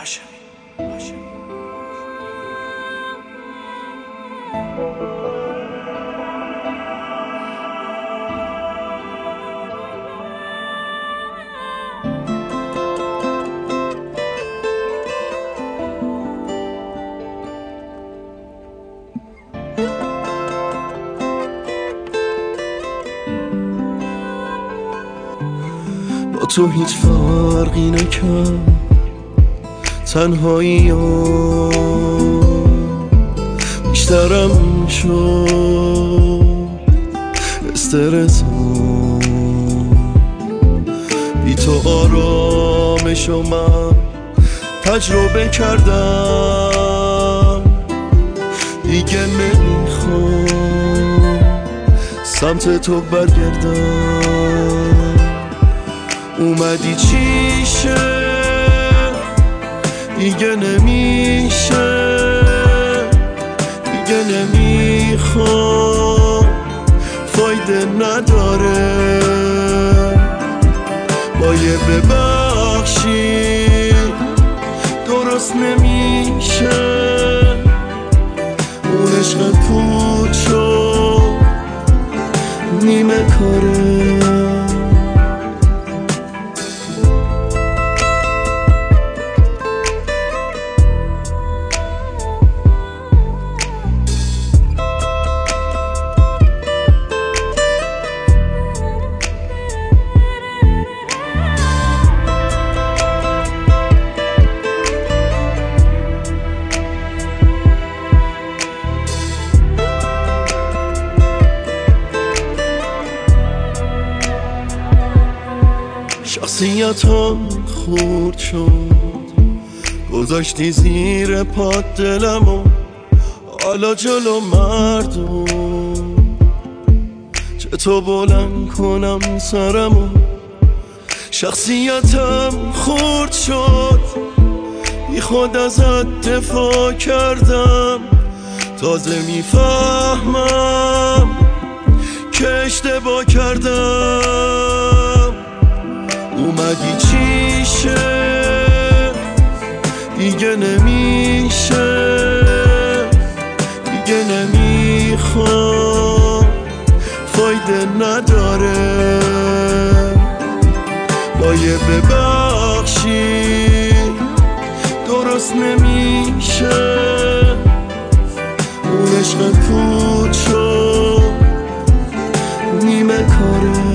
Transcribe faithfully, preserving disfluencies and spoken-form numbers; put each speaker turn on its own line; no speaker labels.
هاشمی هاشمی
با تو هیچ فرقی نکرد تنهایی ها بیشترم شد استرس ها بی تو آرامشو من تجربه کردم دیگه نمیخوام سمت تو برگردم اومدی چیشه دیگه نمیشه دیگه نمیخوام فایده نداره با یه ببخشی درست نمیشه اون عشق پود شد نیمه کاره شخصیتم خورد شد گذاشتی زیر پات دلمو حالا جلو مردم چطور بلند کنم سرمو شخصیتم خورد شد بی خود ازت دفاع کردم تازه میفهمم که اشتباه کردم اومدی چیشه دیگه نمیشه دیگه نمیخوام فایده نداره با یه ببخشی درست نمیشه اون عشق پود شد نیمه کاره